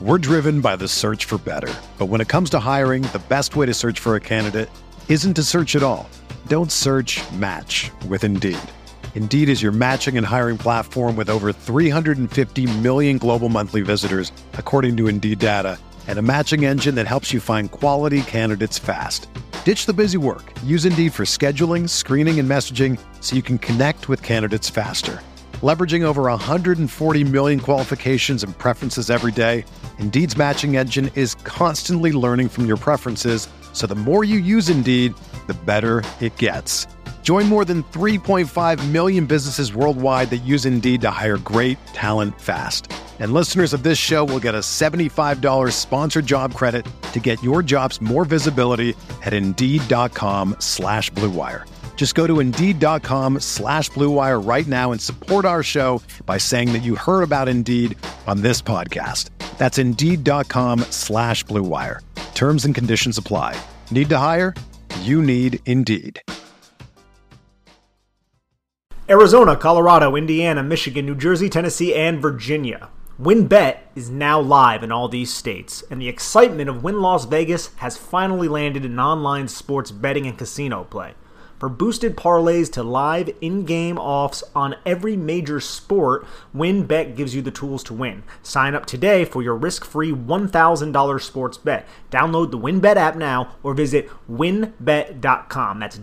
We're driven by the search for better. But when it comes to hiring, the best way to search for a candidate isn't to search at all. Don't search, match with Indeed. Indeed is your matching and hiring platform with over 350 million global monthly visitors, according to Indeed data, and a matching engine that helps you find quality candidates fast. Ditch the busy work. Use Indeed for scheduling, screening, and messaging so you can connect with candidates faster. Leveraging over 140 million qualifications and preferences every day, Indeed's matching engine is constantly learning from your preferences, so the more you use Indeed, the better it gets. Join more than 3.5 million businesses worldwide that use Indeed to hire great talent fast. And listeners of this show will get a $75 sponsored job credit to get your jobs more visibility at Indeed.com/Blue Wire. Just go to Indeed.com/Blue Wire right now and support our show by saying that you heard about Indeed on this podcast. That's Indeed.com/Blue Wire. Terms and conditions apply. Need to hire? You need Indeed. Arizona, Colorado, Indiana, Michigan, New Jersey, Tennessee, and Virginia. WynnBET is now live in all these states, and the excitement of Wynn Las Vegas has finally landed in online sports betting and casino play. For boosted parlays to live in-game offs on every major sport, WynnBET gives you the tools to win. Sign up today for your risk-free $1,000 sports bet. Download the WynnBET app now or visit wynnbet.com. That's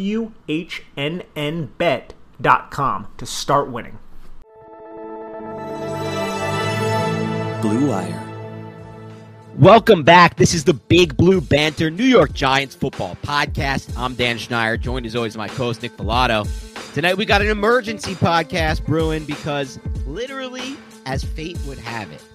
WHNN bet.com to start winning. Blue Wire. Welcome back. This is the Big Blue Banter New York Giants football podcast. I'm Dan Schneider, joined as always by my co-host Nick Filato. Tonight we got an emergency podcast brewing because literally, as fate would have it,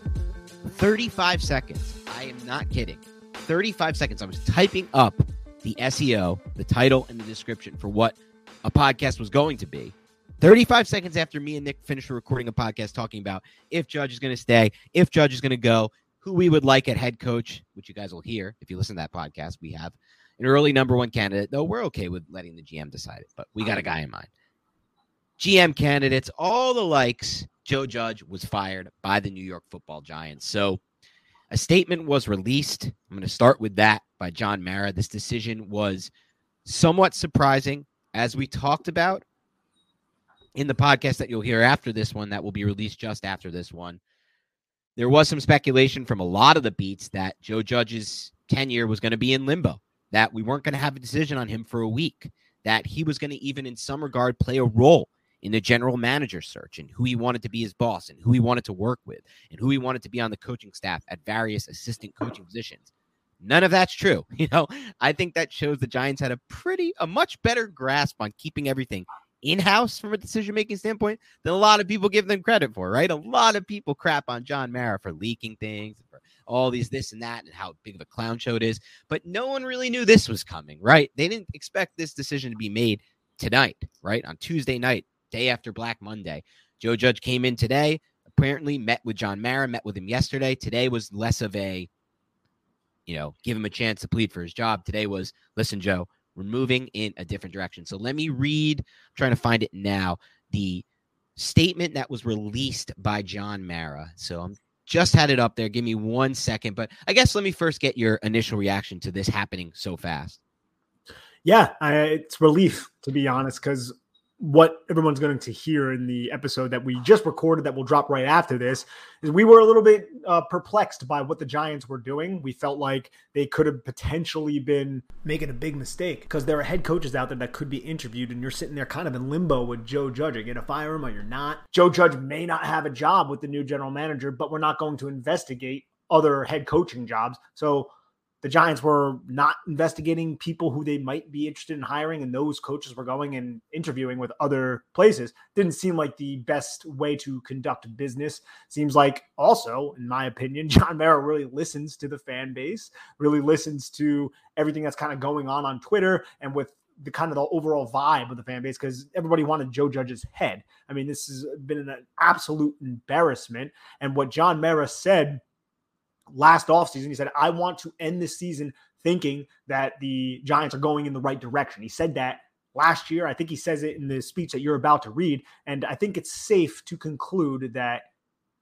35 seconds, I am not kidding, 35 seconds, I was typing up the SEO, the title, and the description for what a podcast was going to be. 35 seconds after me and Nick finished recording a podcast talking about if Judge is going to stay, if Judge is going to go, who we would like at head coach, which you guys will hear if you listen to that podcast. We have an early number one candidate, though we're okay with letting the GM decide it, but we got a guy in mind. GM candidates, all the likes. Joe Judge was fired by the New York Football Giants. So a statement was released. I'm going to start with that by John Mara. This decision was somewhat surprising, as we talked about in the podcast that you'll hear after this one, that will be released just after this one. There was some speculation from a lot of the beats that Joe Judge's tenure was going to be in limbo, that we weren't going to have a decision on him for a week, that he was going to even in some regard play a role in the general manager search and who he wanted to be his boss and who he wanted to work with and who he wanted to be on the coaching staff at various assistant coaching positions. None of that's true. I think that shows the Giants had a much better grasp on keeping everything in-house from a decision-making standpoint than a lot of people give them credit for, right? A lot of people crap on John Mara for leaking things, for all this and that, and how big of a clown show it is. But no one really knew this was coming, right? They didn't expect this decision to be made tonight, right? On Tuesday night, day after Black Monday. Joe Judge came in today, apparently met with John Mara, met with him yesterday. Today was less of a, give him a chance to plead for his job. Today was, listen, Joe, we're moving in a different direction. So let me read, I'm trying to find it now, the statement that was released by John Mara. So I'm just had it up there. Give me 1 second. But I guess let me first get your initial reaction to this happening so fast. Yeah, it's relief, to be honest, because what everyone's going to hear in the episode that we just recorded that will drop right after this is we were a little bit perplexed by what the Giants were doing. We felt like they could have potentially been making a big mistake because there are head coaches out there that could be interviewed and you're sitting there kind of in limbo with Joe Judge. You're going to fire him or you're not. Joe Judge may not have a job with the new general manager, but we're not going to investigate other head coaching jobs. So the Giants were not investigating people who they might be interested in hiring, and those coaches were going and interviewing with other places. Didn't seem like the best way to conduct business. Seems like also, in my opinion, John Mara really listens to the fan base, really listens to everything that's kind of going on Twitter and with the kind of the overall vibe of the fan base, because everybody wanted Joe Judge's head. I mean, this has been an absolute embarrassment. And what John Mara said last offseason, he said, I want to end this season thinking that the Giants are going in the right direction. He said that last year. I think he says it in the speech that you're about to read. And I think it's safe to conclude that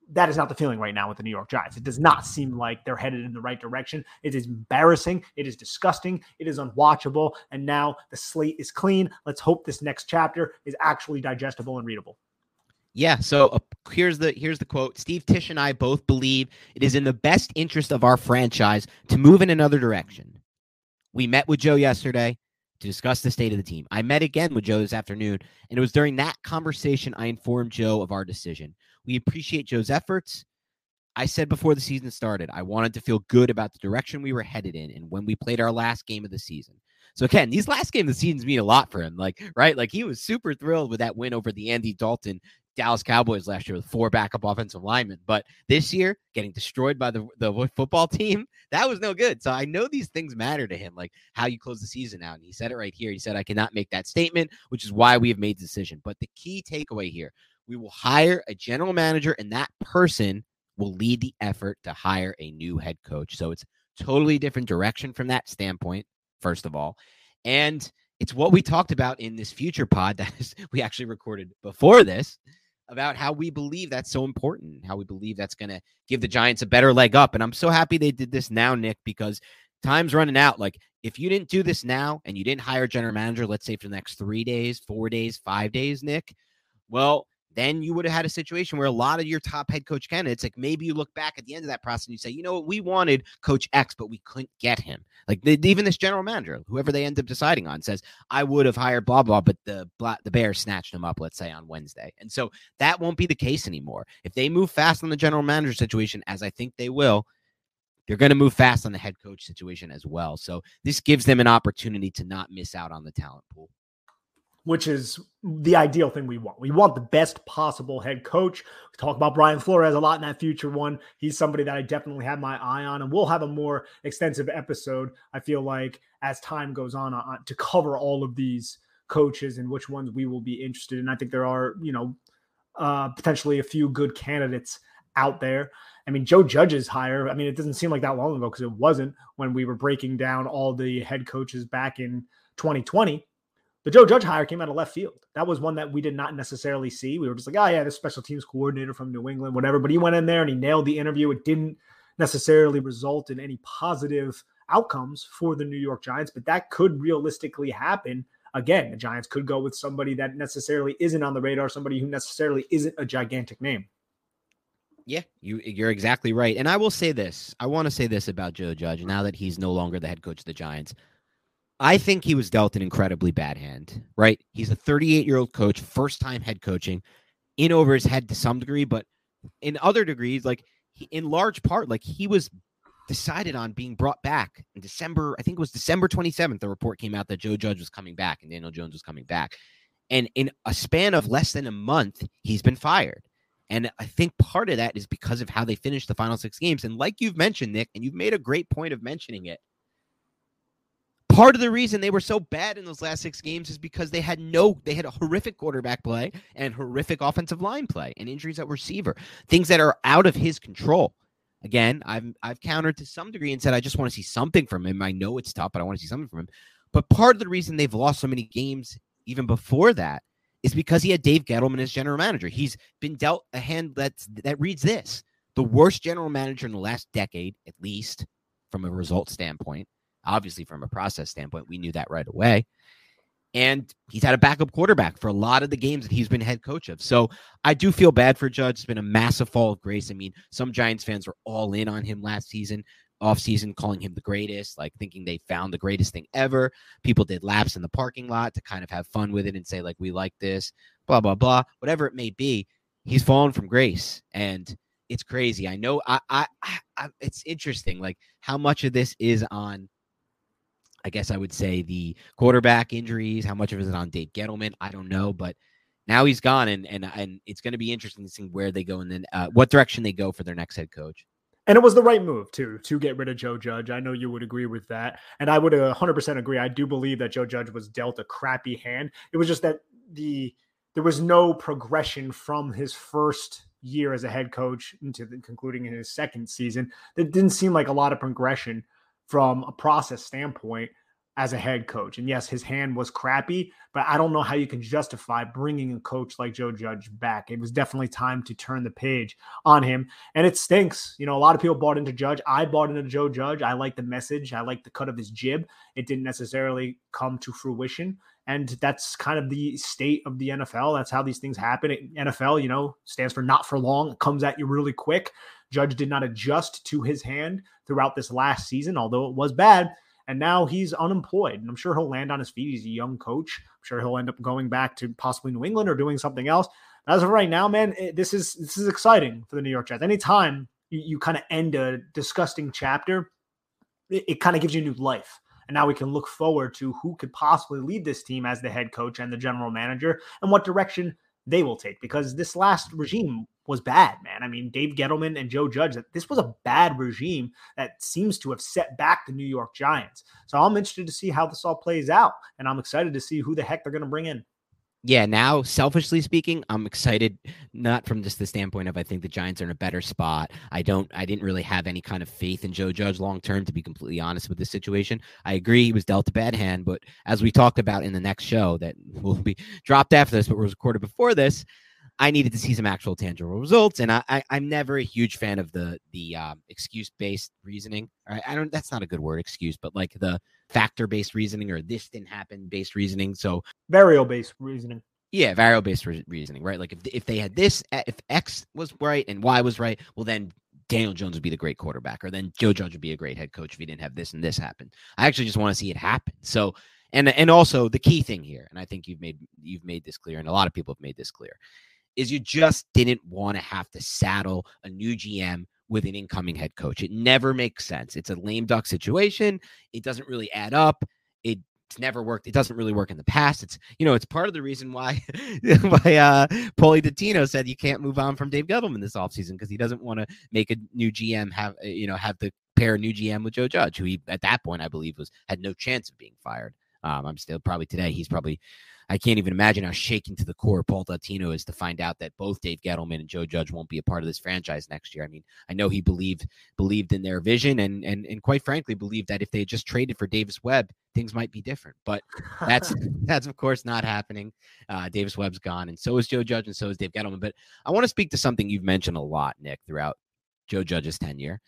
that is not the feeling right now with the New York Giants. It does not seem like they're headed in the right direction. It is embarrassing. It is disgusting. It is unwatchable. And now the slate is clean. Let's hope this next chapter is actually digestible and readable. Yeah, so here's the quote. Steve Tisch and I both believe it is in the best interest of our franchise to move in another direction. We met with Joe yesterday to discuss the state of the team. I met again with Joe this afternoon, and it was during that conversation I informed Joe of our decision. We appreciate Joe's efforts. I said before the season started, I wanted to feel good about the direction we were headed in and when we played our last game of the season. So again, these last games of the season mean a lot for him. Right? He was super thrilled with that win over the Andy Dalton Dallas Cowboys last year with 4 backup offensive linemen. But this year, getting destroyed by the football team, that was no good. So I know these things matter to him, like how you close the season out. And he said it right here. He said, I cannot make that statement, which is why we have made the decision. But the key takeaway here, we will hire a general manager, and that person will lead the effort to hire a new head coach. So it's totally different direction from that standpoint, first of all. And it's what we talked about in this future pod that we actually recorded before this, about how we believe that's so important, how we believe that's going to give the Giants a better leg up. And I'm so happy they did this now, Nick, because time's running out. If you didn't do this now and you didn't hire a general manager, let's say for the next 3 days, 4 days, 5 days, Nick, well, then you would have had a situation where a lot of your top head coach candidates, maybe you look back at the end of that process and you say, you know what, we wanted Coach X, but we couldn't get him. Even this general manager, whoever they end up deciding on, says, I would have hired blah, blah, but the Bears snatched him up, let's say, on Wednesday. And so that won't be the case anymore. If they move fast on the general manager situation, as I think they will, they're going to move fast on the head coach situation as well. So this gives them an opportunity to not miss out on the talent pool, which is the ideal thing we want. We want the best possible head coach. We talk about Brian Flores a lot in that future one. He's somebody that I definitely have my eye on, and we'll have a more extensive episode, I feel like, as time goes on to cover all of these coaches and which ones we will be interested in. I think there are, potentially a few good candidates out there. I mean, Joe Judge's hire, it doesn't seem like that long ago because it wasn't when we were breaking down all the head coaches back in 2020. The Joe Judge hire came out of left field. That was one that we did not necessarily see. We were just like, oh, yeah, this special teams coordinator from New England, whatever. But he went in there and he nailed the interview. It didn't necessarily result in any positive outcomes for the New York Giants, but that could realistically happen. Again, the Giants could go with somebody that necessarily isn't on the radar, somebody who necessarily isn't a gigantic name. Yeah, you're exactly right. And I will say this. I want to say this about Joe Judge now that he's no longer the head coach of the Giants. I think he was dealt an incredibly bad hand, right? He's a 38-year-old coach, first-time head coaching, in over his head to some degree, but in other degrees, in large part, he was decided on being brought back in December. I think it was December 27th, the report came out that Joe Judge was coming back and Daniel Jones was coming back. And in a span of less than a month, he's been fired. And I think part of that is because of how they finished the final 6 games. And like you've mentioned, Nick, and you've made a great point of mentioning it, part of the reason they were so bad in those last 6 games is because they had a horrific quarterback play and horrific offensive line play and injuries at receiver, things that are out of his control. Again, I've countered to some degree and said, I just want to see something from him. I know it's tough, but I want to see something from him. But part of the reason they've lost so many games even before that is because he had Dave Gettleman as general manager. He's been dealt a hand that reads this: the worst general manager in the last decade, at least from a result standpoint. Obviously, from a process standpoint, we knew that right away. And he's had a backup quarterback for a lot of the games that he's been head coach of. So I do feel bad for Judge. It's been a massive fall of grace. Some Giants fans were all in on him last season, offseason, calling him the greatest, thinking they found the greatest thing ever. People did laps in the parking lot to kind of have fun with it and say, we like this, blah, blah, blah. Whatever it may be, he's fallen from grace. And it's crazy. I know it's interesting, how much of this is on, I guess I would say, the quarterback injuries. How much of it is on Dave Gettleman? I don't know, but now he's gone, and it's going to be interesting to see where they go and then what direction they go for their next head coach. And it was the right move, too, to get rid of Joe Judge. I know you would agree with that. And I would 100% agree. I do believe that Joe Judge was dealt a crappy hand. It was just that there was no progression from his first year as a head coach into concluding in his second season. There didn't seem like a lot of progression from a process standpoint. as a head coach. And yes, his hand was crappy, but I don't know how you can justify bringing a coach like Joe Judge back. It was definitely time to turn the page on him. And it stinks. A lot of people bought into Judge. I bought into Joe Judge. I like the message. I like the cut of his jib. It didn't necessarily come to fruition. And that's kind of the state of the NFL. That's how these things happen. NFL, stands for not for long. It comes at you really quick. Judge did not adjust to his hand throughout this last season, although it was bad. And now he's unemployed. And I'm sure he'll land on his feet. He's a young coach. I'm sure he'll end up going back to possibly New England or doing something else. As of right now, man, this is exciting for the New York Jets. Anytime you kind of end a disgusting chapter, it kind of gives you new life. And now we can look forward to who could possibly lead this team as the head coach and the general manager and what direction they will take, because this last regime was bad, man. I mean, Dave Gettleman and Joe Judge, this was a bad regime that seems to have set back the New York Giants. So I'm interested to see how this all plays out, and I'm excited to see who the heck they're going to bring in. Yeah, now, selfishly speaking, I'm excited, not from just the standpoint of I think the Giants are in a better spot. I didn't really have any kind of faith in Joe Judge long-term, to be completely honest with this situation. I agree he was dealt a bad hand, but as we talked about in the next show that will be dropped after this, but was recorded before this, I needed to see some actual tangible results, and I'm never a huge fan of the excuse-based reasoning. That's not a good word, excuse, but like the factor-based reasoning or this didn't happen based reasoning. So variable-based reasoning. Yeah, variable-based reasoning, right? Like if they had this, if X was right and Y was right, well then Daniel Jones would be the great quarterback, or then Joe Judge would be a great head coach if he didn't have this and this happen. I actually just want to see it happen. So, and also the key thing here, and I think you've made this clear, and a lot of people have made this clear, is you just didn't want to have to saddle a new GM with an incoming head coach. It never makes sense. It's a lame duck situation. It doesn't really add up. It's never worked. It doesn't really work in the past. It's part of the reason why Paulie Dottino said you can't move on from Dave Gettleman this offseason, because he doesn't want to make a new GM have to pair a new GM with Joe Judge, who he, at that point, I believe had no chance of being fired. I'm still probably today. I can't even imagine how shaken to the core Paul Dottino is to find out that both Dave Gettleman and Joe Judge won't be a part of this franchise next year. I mean, I know he believed in their vision and quite frankly believed that if they had just traded for Davis Webb, things might be different. But that's of course not happening. Davis Webb's gone, and so is Joe Judge, and so is Dave Gettleman. But I want to speak to something you've mentioned a lot, Nick, throughout Joe Judge's tenure.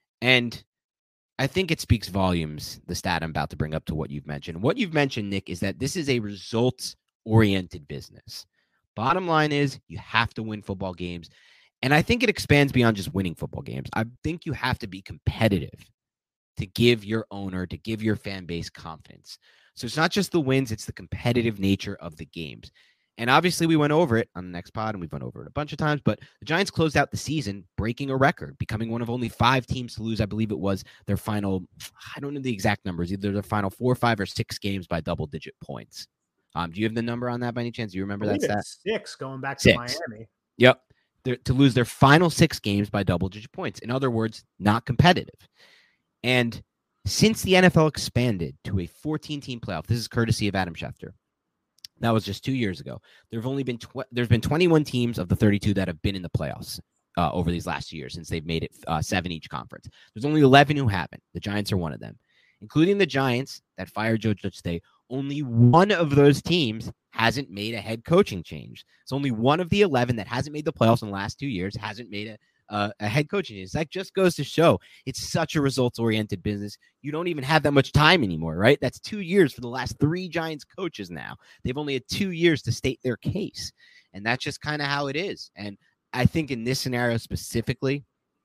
And I think it speaks volumes, the stat I'm about to bring up, to what you've mentioned. What you've mentioned, Nick, is that this is a results-oriented business. Bottom line is you have to win football games. And I think it expands beyond just winning football games. I think you have to be competitive to give your owner, to give your fan base confidence. So it's not just the wins, it's the competitive nature of the games. And obviously we went over it on the next pod, and we've went over it a bunch of times, but the Giants closed out the season breaking a record, becoming one of only 5 teams to lose. I believe it was their final, I don't know the exact numbers, either their final 4, 5, or 6 games by double-digit points. Do you have the number on that by any chance? Do you remember that stat? 6 going back to Miami. Yep. To lose their final 6 games by double-digit points. In other words, not competitive. And since the NFL expanded to a 14-team playoff, this is courtesy of Adam Schefter. That was just 2 years ago. There's been 21 teams of the 32 that have been in the playoffs over these last years, since they've made it 7 each conference. There's only 11 who haven't. The Giants are one of them. Including the Giants that fired Joe Judge today, only one of those teams hasn't made a head coaching change. It's only one of the 11 that hasn't made the playoffs in the last 2 years hasn't made a head coaching change. That just goes to show it's such a results-oriented business. You don't even have that much time anymore, right? That's 2 years for the last 3 Giants coaches now. They've only had 2 years to state their case, and that's just kind of how it is. And I think in this scenario specifically,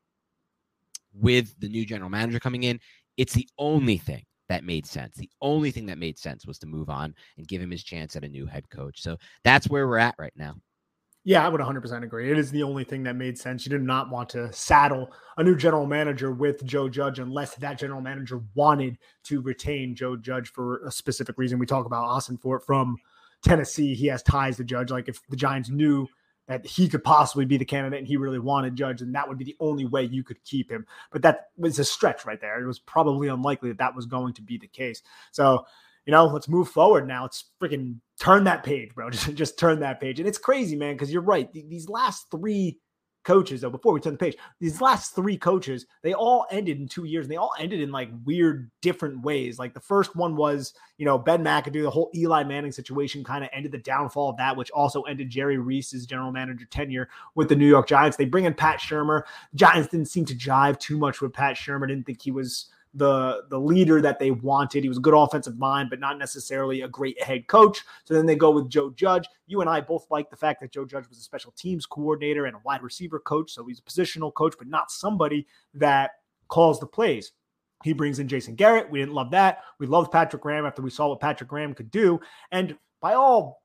with the new general manager coming in, it's the only thing that made sense. The only thing that made sense was to move on and give him his chance at a new head coach. So that's where we're at right now. Yeah, I would 100% agree. It is the only thing that made sense. You did not want to saddle a new general manager with Joe Judge unless that general manager wanted to retain Joe Judge for a specific reason. We talk about Austin Fort from Tennessee. He has ties to Judge. Like if the Giants knew that he could possibly be the candidate and he really wanted Judge, and that would be the only way you could keep him. But that was a stretch right there. It was probably unlikely that that was going to be the case. So, let's move forward now. Let's freaking turn that page, bro. Just turn that page. And it's crazy, man, because you're right. These last 3 coaches, though, before we turn the page, these last 3 coaches, they all ended in 2 years, and they all ended in like weird, different ways. Like the first one was, Ben McAdoo, the whole Eli Manning situation kind of ended the downfall of that, which also ended Jerry Reese's general manager tenure with the New York Giants. They bring in Pat Shurmur. The Giants didn't seem to jive too much with Pat Shurmur. Didn't think he was the leader that they wanted. He was a good offensive mind, but not necessarily a great head coach. So then they go with Joe Judge. You and I both like the fact that Joe Judge was a special teams coordinator and a wide receiver coach. So he's a positional coach, but not somebody that calls the plays. He brings in Jason Garrett. We didn't love that. We loved Patrick Graham after we saw what Patrick Graham could do. And by all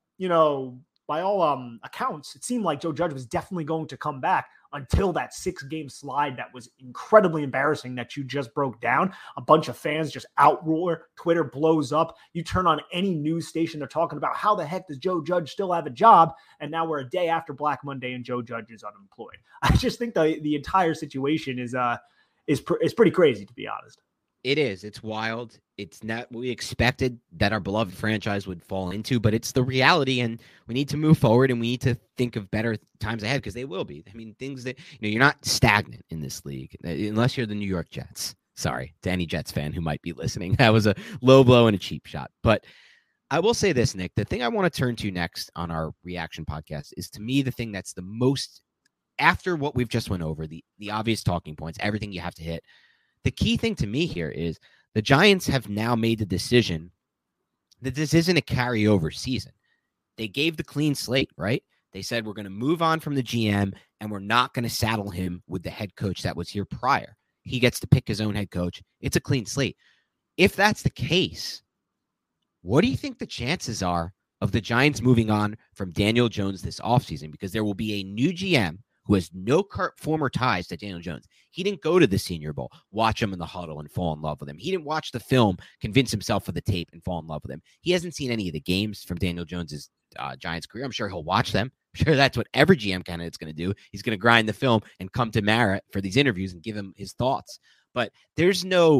accounts, it seemed like Joe Judge was definitely going to come back until that 6-game slide that was incredibly embarrassing that you just broke down. A bunch of fans just outroar. Twitter blows up. You turn on any news station, they're talking about how the heck does Joe Judge still have a job? And now we're a day after Black Monday and Joe Judge is unemployed. I just think the entire situation is pretty crazy, to be honest. It is. It's wild. It's not what we expected that our beloved franchise would fall into, but it's the reality, and we need to move forward, and we need to think of better times ahead because they will be. I mean, things that, you're not stagnant in this league unless you're the New York Jets. Sorry to any Jets fan who might be listening. That was a low blow and a cheap shot. But I will say this, Nick, the thing I want to turn to next on our reaction podcast is, to me, the thing that's the most, after what we've just went over, the obvious talking points, everything you have to hit. The key thing to me here is the Giants have now made the decision that this isn't a carryover season. They gave the clean slate, right? They said, we're going to move on from the GM and we're not going to saddle him with the head coach that was here prior. He gets to pick his own head coach. It's a clean slate. If that's the case, what do you think the chances are of the Giants moving on from Daniel Jones this offseason? Because there will be a new GM who has no former ties to Daniel Jones. He didn't go to the Senior Bowl, watch him in the huddle and fall in love with him. He didn't watch the film, convince himself of the tape and fall in love with him. He hasn't seen any of the games from Daniel Jones's Giants career. I'm sure he'll watch them. I'm sure that's what every GM candidate's going to do. He's going to grind the film and come to Mara for these interviews and give him his thoughts. But there's no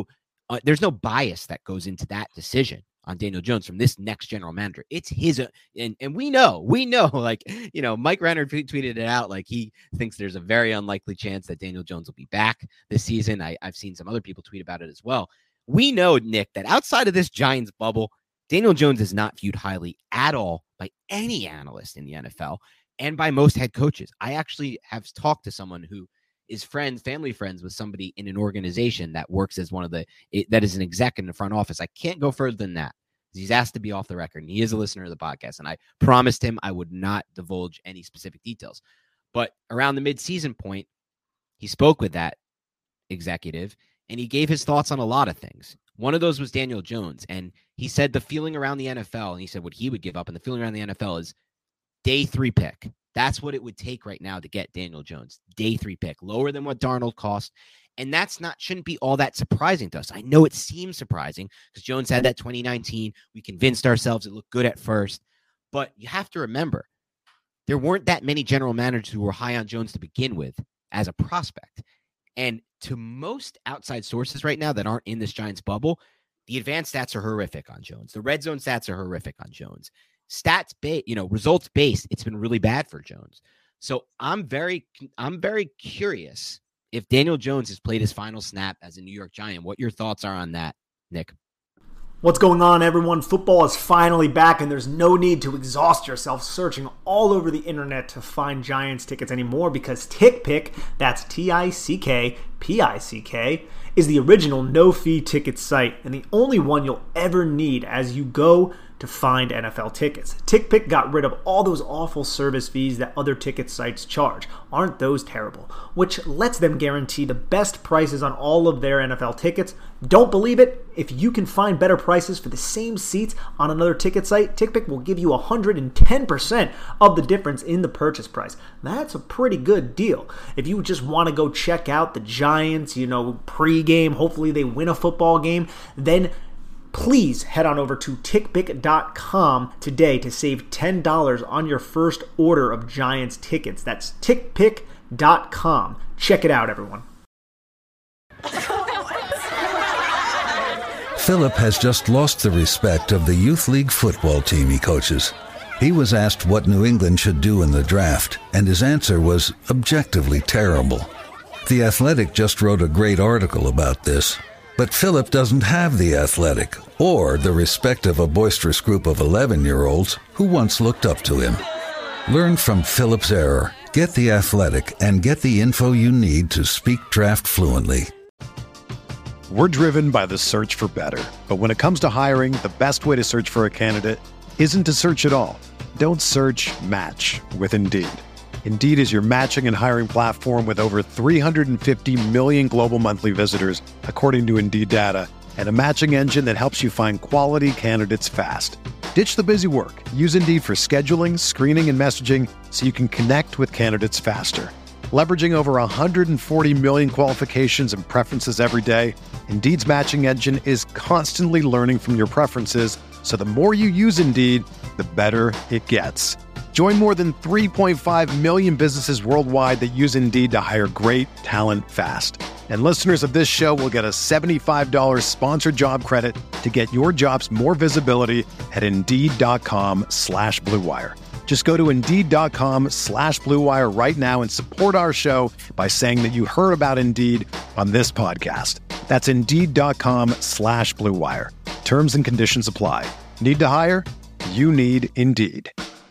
bias that goes into that decision on Daniel Jones from this next general manager. It's his, and we know, like, Mike Renner tweeted it out. Like, he thinks there's a very unlikely chance that Daniel Jones will be back this season. I've seen some other people tweet about it as well. We know, Nick, that outside of this Giants bubble, Daniel Jones is not viewed highly at all by any analyst in the NFL and by most head coaches. I actually have talked to someone who is family friends with somebody in an organization that works as that is an exec in the front office. I can't go further than that. He's asked to be off the record, and he is a listener of the podcast, and I promised him I would not divulge any specific details. But around the mid-season point, he spoke with that executive, and he gave his thoughts on a lot of things. One of those was Daniel Jones, and he said the feeling around the NFL, and he said what he would give up, and the feeling around the NFL is day 3 pick. That's what it would take right now to get Daniel Jones. Day 3 pick, lower than what Darnold cost. And shouldn't be all that surprising to us. I know it seems surprising because Jones had that 2019. We convinced ourselves it looked good at first. But you have to remember, there weren't that many general managers who were high on Jones to begin with as a prospect. And to most outside sources right now that aren't in this Giants bubble, the advanced stats are horrific on Jones. The red zone stats are horrific on Jones. Results based, it's been really bad for Jones. So I'm very curious if Daniel Jones has played his final snap as a New York Giant. What your thoughts are on that, Nick? What's going on, everyone? Football is finally back, and there's no need to exhaust yourself searching all over the internet to find Giants tickets anymore, because TickPick, that's TickPick, is the original no-fee ticket site and the only one you'll ever need as you go to find NFL tickets. TickPick got rid of all those awful service fees that other ticket sites charge. Aren't those terrible? Which lets them guarantee the best prices on all of their NFL tickets. Don't believe it? If you can find better prices for the same seats on another ticket site, TickPick will give you 110% of the difference in the purchase price. That's a pretty good deal. If you just want to go check out the Giants, pre-game, hopefully they win a football game, then please head on over to TickPick.com today to save $10 on your first order of Giants tickets. That's TickPick.com. Check it out, everyone. Philip has just lost the respect of the youth league football team he coaches. He was asked what New England should do in the draft, and his answer was objectively terrible. The Athletic just wrote a great article about this, but Philip doesn't have The Athletic or the respect of a boisterous group of 11-year-olds who once looked up to him. Learn from Philip's error. Get The Athletic and get the info you need to speak draft fluently. We're driven by the search for better. But when it comes to hiring, the best way to search for a candidate isn't to search at all. Don't search, match with Indeed. Indeed is your matching and hiring platform with over 350 million global monthly visitors, according to Indeed data, and a matching engine that helps you find quality candidates fast. Ditch the busy work. Use Indeed for scheduling, screening, and messaging so you can connect with candidates faster. Leveraging over 140 million qualifications and preferences every day, Indeed's matching engine is constantly learning from your preferences, so the more you use Indeed, the better it gets. Join more than 3.5 million businesses worldwide that use Indeed to hire great talent fast. And listeners of this show will get a $75 sponsored job credit to get your jobs more visibility at Indeed.com/Blue Wire. Just go to Indeed.com/Blue Wire right now and support our show by saying that you heard about Indeed on this podcast. That's Indeed.com/Blue Wire. Terms and conditions apply. Need to hire? You need Indeed.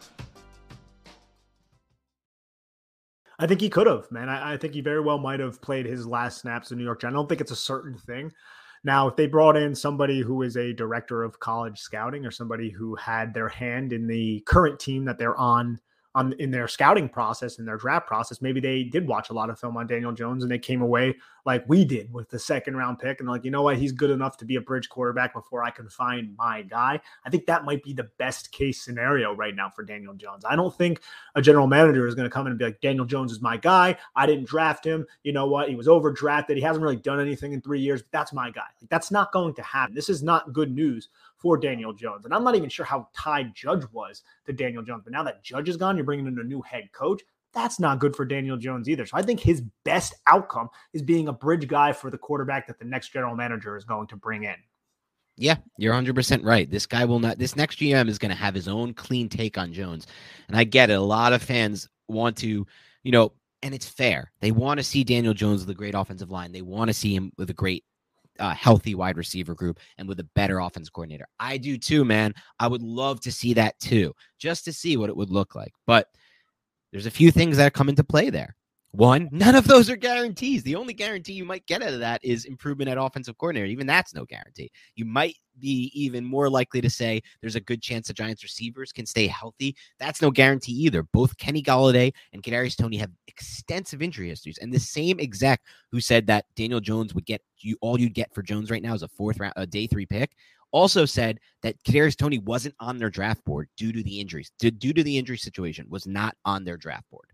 I think he could have, man. I think he very well might have played his last snaps in New York Giants. I don't think it's a certain thing. Now, if they brought in somebody who is a director of college scouting or somebody who had their hand in the current team that they're on in their scouting process, in their draft process, maybe they did watch a lot of film on Daniel Jones and they came away like we did with the second round pick and like, you know what, he's good enough to be a bridge quarterback before I can find my guy. I think that might be the best case scenario right now for Daniel Jones. I don't think a general manager is going to come in and be like, Daniel Jones is my guy. I didn't draft him. You know what? He was overdrafted. He hasn't really done anything in 3 years. But that's my guy. Like, that's not going to happen. This is not good news for Daniel Jones. And I'm not even sure how tied Judge was to Daniel Jones. But now that Judge is gone, you're bringing in a new head coach. That's not good for Daniel Jones either. So I think his best outcome is being a bridge guy for the quarterback that the next general manager is going to bring in. Yeah, you're 100% right. This guy will not, this next GM is going to have his own clean take on Jones. And I get it. A lot of fans want to, you know, and it's fair. They want to see Daniel Jones with a great offensive line. They want to see him with a great healthy wide receiver group and with a better offensive coordinator. I do too, man. I would love to see that too, just to see what it would look like. But there's a few things that come into play there. One, none of those are guarantees. The only guarantee you might get out of that is improvement at offensive coordinator. Even that's no guarantee. You might be even more likely to say there's a good chance the Giants receivers can stay healthy. That's no guarantee either. Both Kenny Golladay and Kadarius Toney have extensive injury histories. And the same exec who said that Daniel Jones would get you, all you'd get for Jones right now is a day 3 pick, also said that Kadarius Toney wasn't on their draft board due to the injuries, due to the injury situation, was not on their draft board.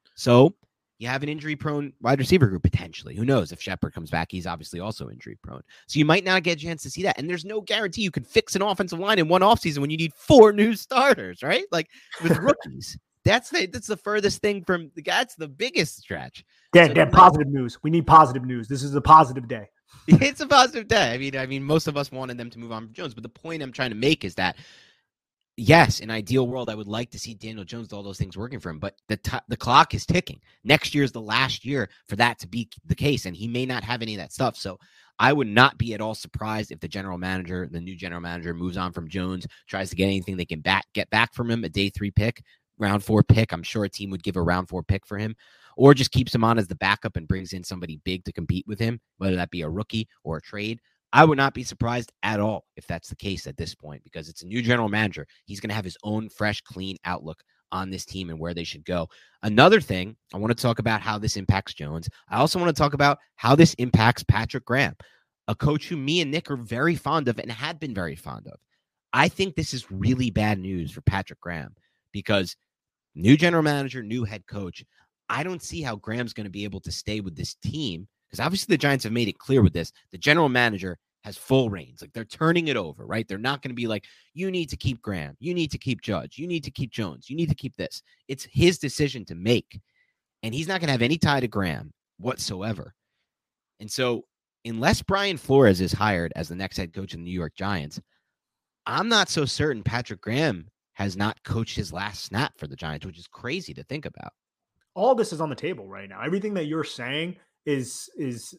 So you have an injury-prone wide receiver group potentially. Who knows? If Shepard comes back, he's obviously also injury-prone. So you might not get a chance to see that. And there's no guarantee you could fix an offensive line in one offseason when you need 4 new starters, right? Like with rookies. That's the furthest thing from the guy. That's the biggest stretch. Dan, positive news. We need positive news. This is a positive day. It's a positive day. I mean, most of us wanted them to move on from Jones, but the point I'm trying to make is that yes, in an ideal world, I would like to see Daniel Jones do all those things working for him, but the clock is ticking. Next year is the last year for that to be the case, and he may not have any of that stuff. So I would not be at all surprised if the new general manager moves on from Jones, tries to get anything they can get back from him, a day 3 pick, round 4 pick. I'm sure a team would give a round 4 pick for him, or just keeps him on as the backup and brings in somebody big to compete with him, whether that be a rookie or a trade. I would not be surprised at all if that's the case at this point, because it's a new general manager. He's going to have his own fresh, clean outlook on this team and where they should go. Another thing, I want to talk about how this impacts Jones. I also want to talk about how this impacts Patrick Graham, a coach who me and Nick are very fond of and had been very fond of. I think this is really bad news for Patrick Graham because new general manager, new head coach. I don't see how Graham's going to be able to stay with this team, because obviously the Giants have made it clear with this. The general manager has full reins. Like, they're turning it over, right? They're not going to be like, you need to keep Graham. You need to keep Judge. You need to keep Jones. You need to keep this. It's his decision to make. And he's not going to have any tie to Graham whatsoever. And so unless Brian Flores is hired as the next head coach of the New York Giants, I'm not so certain Patrick Graham has not coached his last snap for the Giants, which is crazy to think about. All this is on the table right now. Everything that you're saying is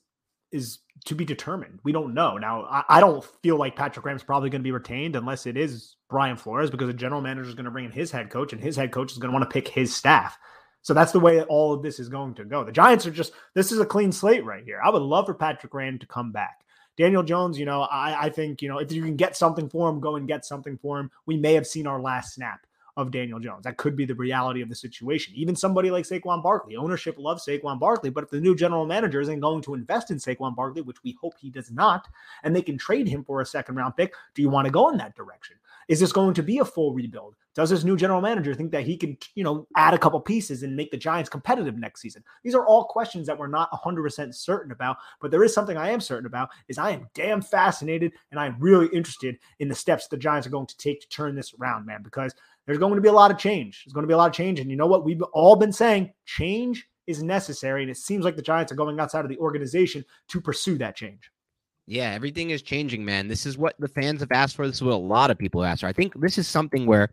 to be determined. We don't know. Now, I don't feel like Patrick Graham's probably going to be retained unless it is Brian Flores, because the general manager is going to bring in his head coach, and his head coach is going to want to pick his staff. So that's the way all of this is going to go. The Giants are this is a clean slate right here. I would love for Patrick Graham to come back. Daniel Jones, I think, if you can get something for him, go and get something for him. We may have seen our last snap of Daniel Jones. That could be the reality of the situation. Even somebody like Saquon Barkley, ownership loves Saquon Barkley, but if the new general manager isn't going to invest in Saquon Barkley, which we hope he does not, and they can trade him for a second-round pick, do you want to go in that direction? Is this going to be a full rebuild? Does this new general manager think that he can, add a couple pieces and make the Giants competitive next season? These are all questions that we're not 100% certain about, but there is something I am certain about, is I am damn fascinated and I'm really interested in the steps the Giants are going to take to turn this around, man, because there's going to be a lot of change. There's going to be a lot of change. And you know what? We've all been saying change is necessary. And it seems like the Giants are going outside of the organization to pursue that change. Yeah, everything is changing, man. This is what the fans have asked for. This is what a lot of people have asked for. I think this is something where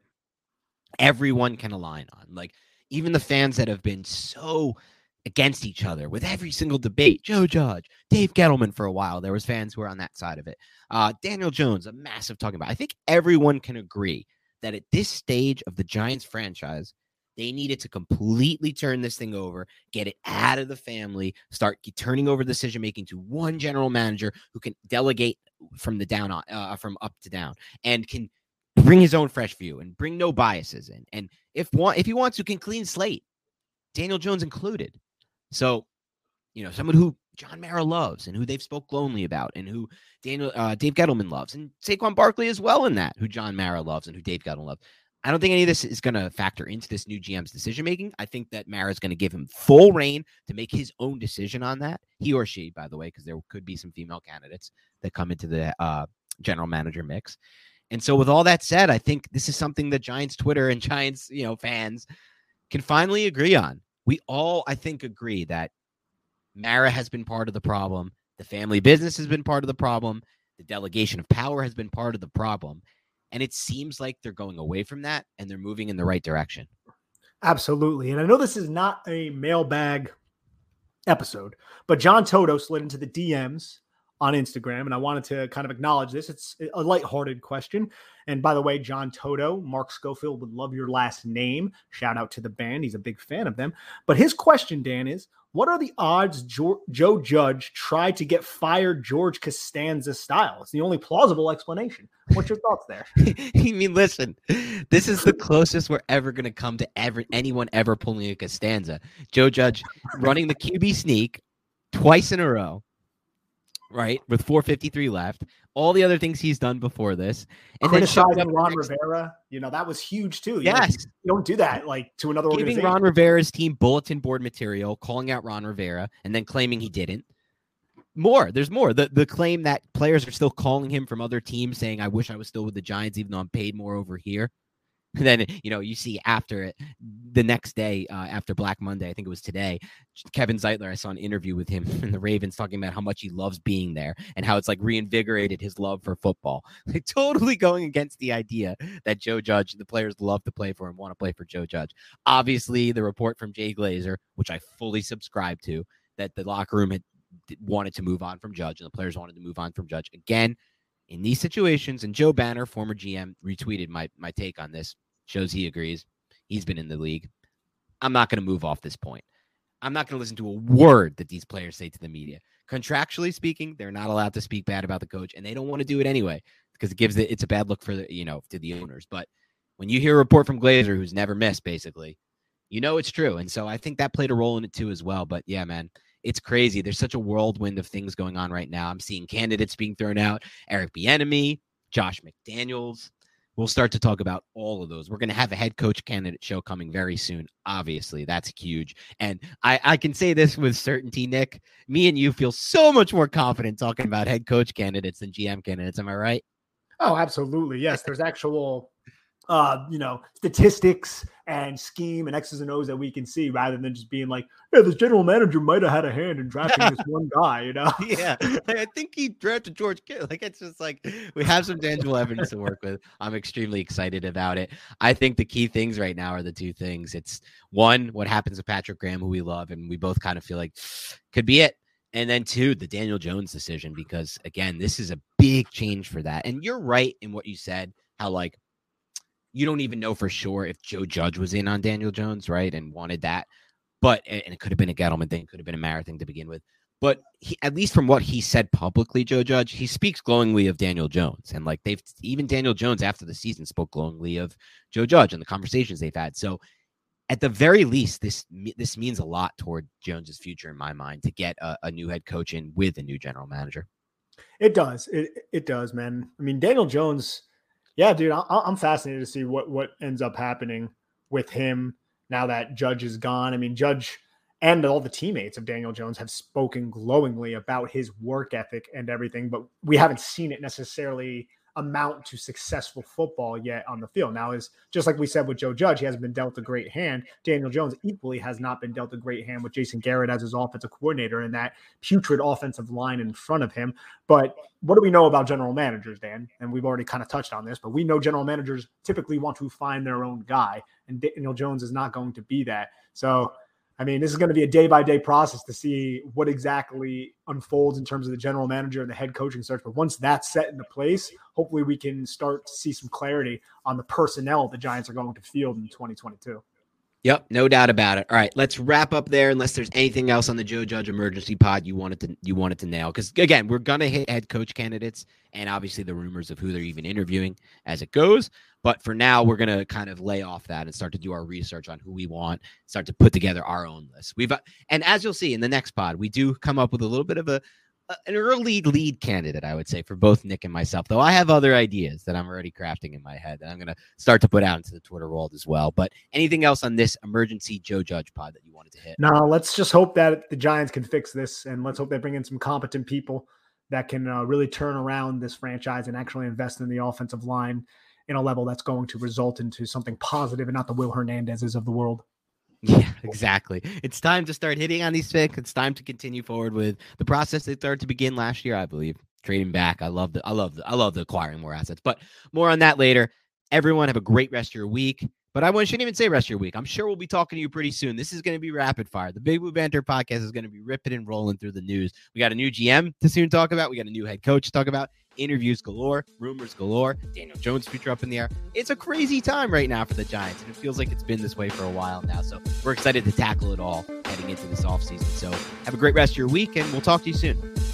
everyone can align on. Like, even the fans that have been so against each other with every single debate. Joe Judge, Dave Gettleman for a while. There was fans who were on that side of it. Daniel Jones, a massive talking about. I think everyone can agree that at this stage of the Giants franchise, they needed to completely turn this thing over, get it out of the family, start turning over decision-making to one general manager who can delegate from the down on, from up to down, and can bring his own fresh view and bring no biases in. And if he wants to, can clean slate, Daniel Jones included. So, someone who John Mara loves and who they've spoke glowingly about, and who Dave Gettleman loves, and Saquon Barkley as well in that, who John Mara loves and who Dave Gettleman loves. I don't think any of this is going to factor into this new GM's decision-making. I think that Mara is going to give him full reign to make his own decision on that. He or she, by the way, because there could be some female candidates that come into the general manager mix. And so with all that said, I think this is something that Giants Twitter and Giants, fans can finally agree on. We all, I think, agree that Mara has been part of the problem. The family business has been part of the problem. The delegation of power has been part of the problem. And it seems like they're going away from that and they're moving in the right direction. Absolutely. And I know this is not a mailbag episode, but John Toto slid into the DMs on Instagram, and I wanted to kind of acknowledge this. It's a lighthearted question. And by the way, John Toto, Mark Schofield would love your last name. Shout out to the band. He's a big fan of them. But his question, Dan, is, what are the odds Joe Judge tried to get fired George Costanza style? It's the only plausible explanation. What's your thoughts there? I mean, listen, this is the closest we're ever going to come to anyone ever pulling a Costanza. Joe Judge running the QB sneak twice in a row, right, with 4:53 left. All the other things he's done before this. And criticizing Ron Rivera, that was huge too. Yes. You don't do that to another organization. Giving Ron Rivera's team bulletin board material, calling out Ron Rivera, and then claiming he didn't. There's more. The claim that players are still calling him from other teams saying, I wish I was still with the Giants, even though I'm paid more over here. And then, you see after it, the next day, after Black Monday, I think it was today, Kevin Zeitler, I saw an interview with him in the Ravens talking about how much he loves being there and how it's like reinvigorated his love for football. Like, totally going against the idea that Joe Judge, the players love to play for him, want to play for Joe Judge. Obviously, the report from Jay Glazer, which I fully subscribe to, that the locker room had wanted to move on from Judge and the players wanted to move on from Judge. Again, in these situations, and Joe Banner, former GM, retweeted my take on this. Shows he agrees. He's been in the league. I'm not going to move off this point. I'm not going to listen to a word that these players say to the media. Contractually speaking, they're not allowed to speak bad about the coach, and they don't want to do it anyway because it's a bad look for to the owners. But when you hear a report from Glazer, who's never missed, basically, it's true. And so I think that played a role in it too as well. But yeah, man, it's crazy. There's such a whirlwind of things going on right now. I'm seeing candidates being thrown out. Eric Bieniemy, Josh McDaniels. We'll start to talk about all of those. We're going to have a head coach candidate show coming very soon. Obviously, that's huge. And I can say this with certainty, Nick. Me and you feel so much more confident talking about head coach candidates than GM candidates. Am I right? Oh, absolutely. Yes. There's actual statistics and scheme and X's and O's that we can see, rather than just being like, yeah, this general manager might have had a hand in drafting this one guy, Yeah, I think he drafted George Kittle. Like, it's just like we have some tangible evidence to work with. I'm extremely excited about it. I think the key things right now are the two things. It's one, what happens with Patrick Graham, who we love, and we both kind of feel like could be it. And then two, the Daniel Jones decision, because again, this is a big change for that. And you're right in what you said, how like, you don't even know for sure if Joe Judge was in on Daniel Jones, right, and wanted that. But and it could have been a Gettleman thing, could have been a Mara thing to begin with. But he, at least from what he said publicly, Joe Judge, he speaks glowingly of Daniel Jones. And like even Daniel Jones after the season spoke glowingly of Joe Judge and the conversations they've had. So at the very least, this means a lot toward Jones's future in my mind, to get a new head coach in with a new general manager. It does. It does, man. I mean, Daniel Jones. Yeah, dude, I'm fascinated to see what ends up happening with him now that Judge is gone. I mean, Judge and all the teammates of Daniel Jones have spoken glowingly about his work ethic and everything, but we haven't seen it necessarily amount to successful football yet on the field. Now, is just like we said with Joe Judge, he hasn't been dealt a great hand. Daniel Jones equally has not been dealt a great hand with Jason Garrett as his offensive coordinator and that putrid offensive line in front of him. But what do we know about general managers, Dan? And we've already kind of touched on this, but we know general managers typically want to find their own guy, and Daniel Jones is not going to be that. So, I mean, this is going to be a day-by-day process to see what exactly unfolds in terms of the general manager and the head coaching search. But once that's set into place, hopefully we can start to see some clarity on the personnel the Giants are going to field in 2022. Yep, no doubt about it. All right, let's wrap up there unless there's anything else on the Joe Judge emergency pod you wanted to nail. Because, again, we're going to hit head coach candidates and obviously the rumors of who they're even interviewing as it goes. But for now, we're going to kind of lay off that and start to do our research on who we want, start to put together our own list. And as you'll see in the next pod, we do come up with a little bit of an early lead candidate, I would say, for both Nick and myself, though I have other ideas that I'm already crafting in my head that I'm going to start to put out into the Twitter world as well. But anything else on this emergency Joe Judge pod that you wanted to hit? No, let's just hope that the Giants can fix this, and let's hope they bring in some competent people that can really turn around this franchise and actually invest in the offensive line in a level that's going to result into something positive and not the Will Hernandezes of the world. Yeah, exactly. It's time to start hitting on these picks. It's time to continue forward with the process that started to begin last year, I believe. Trading back. I love the acquiring more assets, but more on that later. Everyone have a great rest of your week. But I shouldn't even say rest of your week. I'm sure we'll be talking to you pretty soon. This is going to be rapid fire. The Big Blue Banter podcast is going to be ripping and rolling through the news. We got a new GM to soon talk about. We got a new head coach to talk about. Interviews galore, rumors galore, Daniel Jones' future up in the air. It's a crazy time right now for the Giants, and it feels like it's been this way for a while now. So we're excited to tackle it all heading into this offseason. So have a great rest of your week, and we'll talk to you soon.